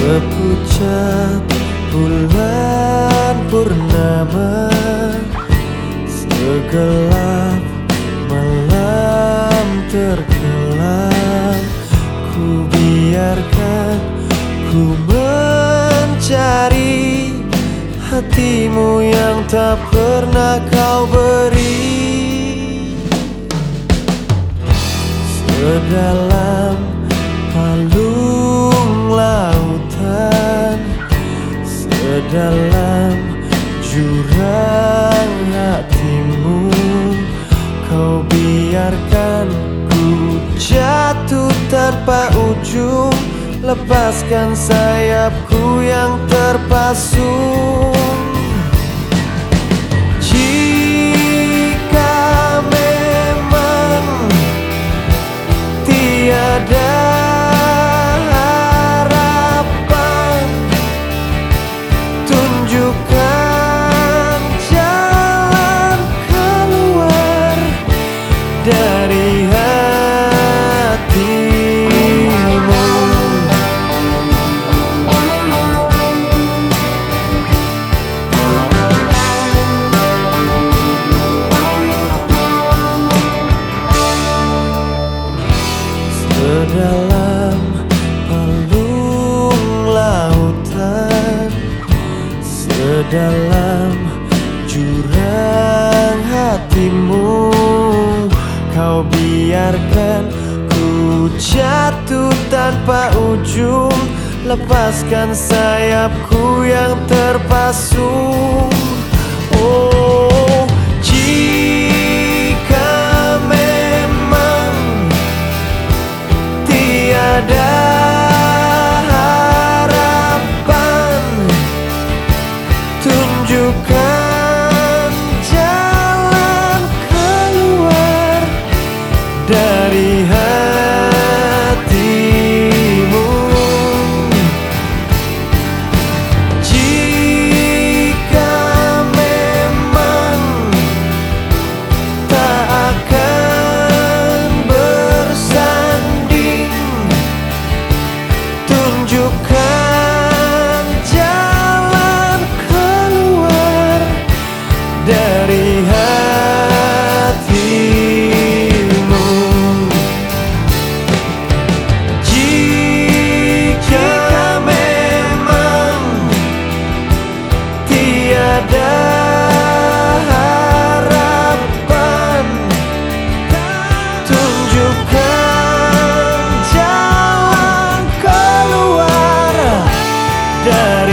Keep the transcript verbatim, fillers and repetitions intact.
Sepucat bulan purnama, segelap malam terkelam, ku biarkan ku mencari hatimu yang tak pernah kau beri. Sedalam palung lautan, sedalam jurang hatimu, kau biarkan ku jatuh tanpa ujung, lepaskan sayapku yang terpasung. Jika memang tiada harapan, tunjukkan jalan keluar dari hatimu. Sedalam palung lautan, sedalam jurang hatimu, kau biarkan ku jatuh tanpa ujung, lepaskan sayapku yang terpasung. Oh, jika memang tiada harapan, tunjukkan jalan keluar dari hatimu. Jika memang tak akan bersanding, tunjukkan jalan keluar dari hatimu. Jika memang tiada harapan, tunjukkan jalan keluar dari